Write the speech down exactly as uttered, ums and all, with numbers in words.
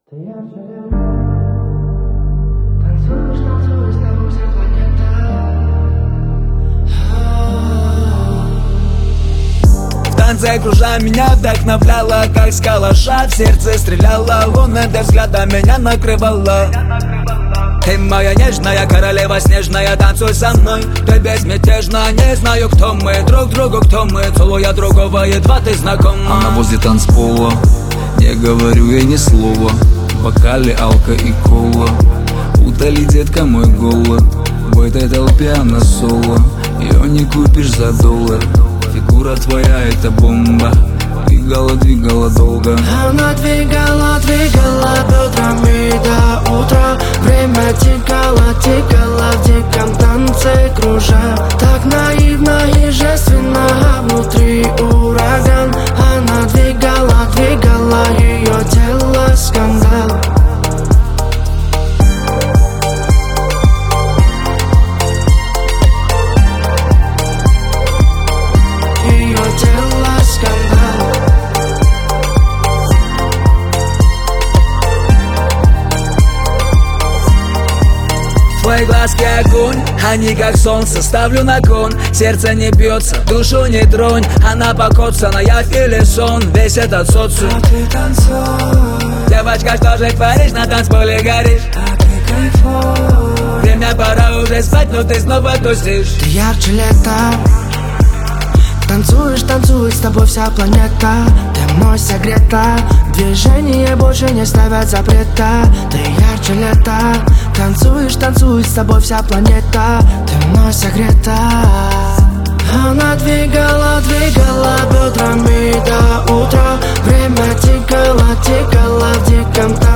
Ты ярче луны, танцуешь, танцуешь, с тобой вся планета. В танце кружа меня вдохновляла, как с калаша в сердце стреляла. Лунным ты взглядом меня накрывала. Ты моя нежная королева снежная, танцуй со мной. Ты безмятежна, не знаю, кто мы, друг другу кто мы. Целуя другого, едва ты знакома. Она возле танцпола, не говорю ей ни слова. В бокале алко и кола. Утоли, детка, мой голод. В этой толпе она соло. Ее не купишь за доллар. Фигура твоя это бомба. Двигала, двигала долго. Она двигала, двигала бедрами до утра. Время тикало, тикало в диком танце кружа. Так наивно и жественно, а внутри ураган. Она двигала, двигала, ее тело скандал. Ее тело скандал. Твои глазки огонь, они как солнце, ставлю на кон. Сердце не бьется, душу не тронь. Она покоцана, я или сон, весь этот социум. А ты танцуй, Девочка, что же творишь, на танцполе горишь? а ты кайфуй. Время пора уже спать, но ты снова тусишь. Ты ярче лета. Танцуешь, танцуешь, с тобой вся планета. Ты мной согрета. Движения больше не ставят запрета. Ты ярче лета. Танцуешь, танцуешь, с тобой вся планета. Ты мной согрета. Она двигала, двигала бедрами до утра. Время тикало, тикало в диком танце.